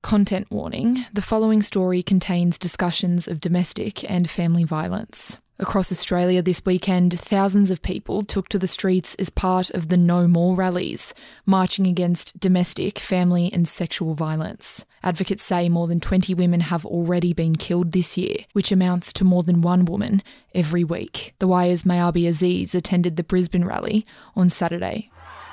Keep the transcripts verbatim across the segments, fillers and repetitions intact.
Content warning. The following story contains discussions of domestic and family violence. Across Australia this weekend, thousands of people took to the streets as part of the No More rallies, marching against domestic, family and sexual violence. Advocates say more than twenty women have already been killed this year, which amounts to more than one woman every week. The Wire's Mayabi Aziz attended the Brisbane rally on Saturday.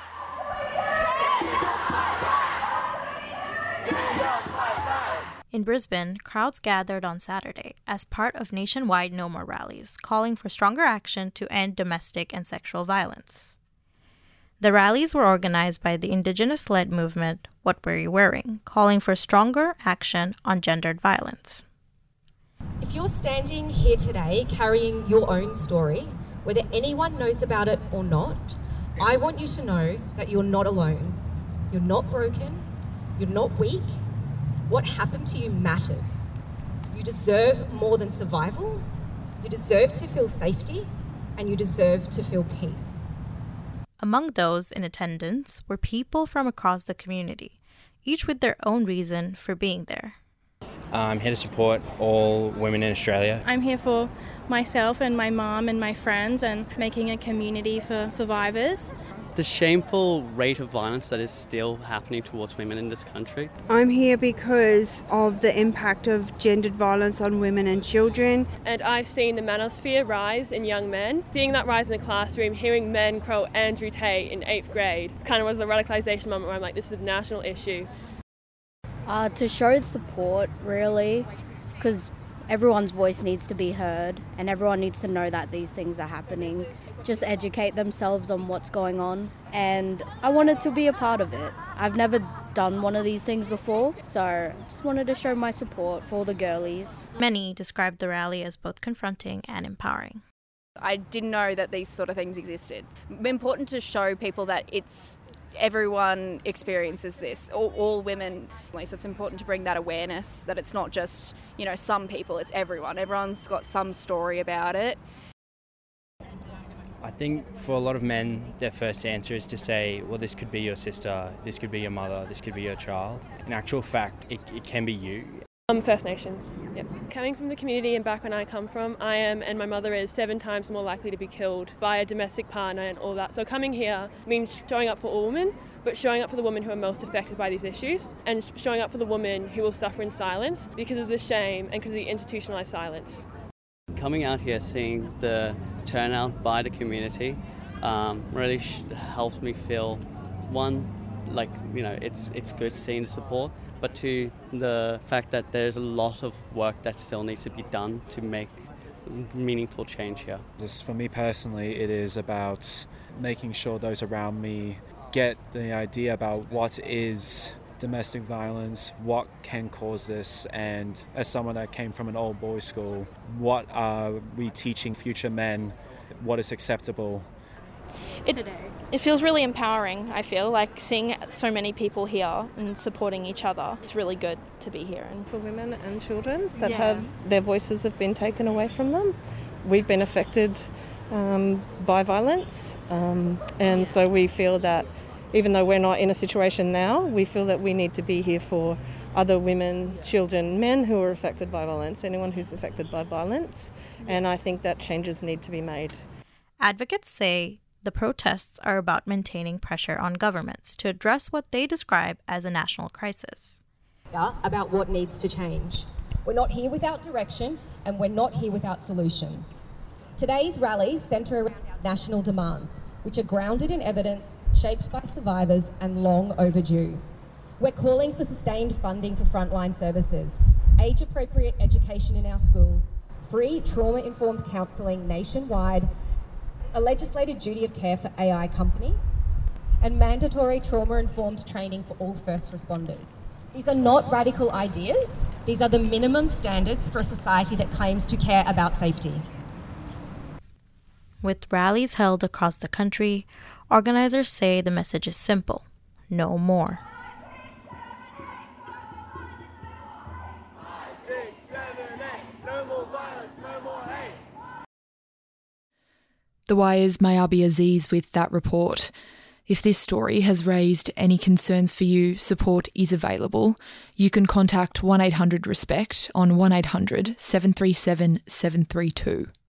In Brisbane, crowds gathered on Saturday as part of nationwide No More rallies, calling for stronger action to end domestic and sexual violence. The rallies were organized by the Indigenous-led movement What Were You Wearing, calling for stronger action on gendered violence. If you're standing here today carrying your own story, whether anyone knows about it or not, I want you to know that you're not alone. You're not broken. You're not weak. What happened to you matters. You deserve more than survival. You deserve to feel safety, and you deserve to feel peace. Among those in attendance were people from across the community, each with their own reason for being there. I'm here to support all women in Australia. I'm here for myself and my mum and my friends and making a community for survivors. The shameful rate of violence that is still happening towards women in this country. I'm here because of the impact of gendered violence on women and children. And I've seen the manosphere rise in young men. Seeing that rise in the classroom, hearing men quote Andrew Tate in eighth grade, it kind of was the radicalisation moment where I'm like, this is a national issue. Uh, to show support, really, because everyone's voice needs to be heard and everyone needs to know that these things are happening. Just educate themselves on what's going on, and I wanted to be a part of it. I've never done one of these things before, so I just wanted to show my support for all the girlies. Many described the rally as both confronting and empowering. I didn't know that these sort of things existed. It's important to show people that it's everyone experiences this, all, all women. So it's important to bring that awareness that it's not just, you know, some people, it's everyone. Everyone's got some story about it. I think for a lot of men, their first answer is to say, well, this could be your sister, this could be your mother, this could be your child. In actual fact, it, it can be you. Um, First Nations, yep. Coming from the community and background I come from, I am and my mother is seven times more likely to be killed by a domestic partner and all that. So coming here means showing up for all women, but showing up for the women who are most affected by these issues and showing up for the women who will suffer in silence because of the shame and because of the institutionalised silence. Coming out here, seeing the turnout by the community um, really sh- helps me feel, one, like, you know, it's it's good seeing the support, but two, the fact that there's a lot of work that still needs to be done to make meaningful change here. Just for me personally, it is about making sure those around me get the idea about what is domestic violence, what can cause this, and as someone that came from an all boys school, what are we teaching future men, what is acceptable? It, it feels really empowering, I feel, like seeing so many people here and supporting each other. It's really good to be here. And for women and children that yeah. have their voices have been taken away from them. We've been affected um, by violence, um, and so we feel that even though we're not in a situation now, we feel that we need to be here for other women, children, men who are affected by violence, anyone who's affected by violence, and I think that changes need to be made. Advocates say the protests are about maintaining pressure on governments to address what they describe as a national crisis. About what needs to change. We're not here without direction, and we're not here without solutions. Today's rallies centre around national demands, which are grounded in evidence, shaped by survivors and long overdue. We're calling for sustained funding for frontline services, age-appropriate education in our schools, free trauma-informed counselling nationwide, a legislated duty of care for A I companies, and mandatory trauma-informed training for all first responders. These are not radical ideas. These are the minimum standards for a society that claims to care about safety. With rallies held across the country, organizers say the message is simple: no more. Five, six, seven, eight. No more violence, no more hate. The Wire's Mayabi Aziz with that report. If this story has raised any concerns for you, support is available. You can contact one eight hundred RESPECT on one eight hundred seven three seven seven three two.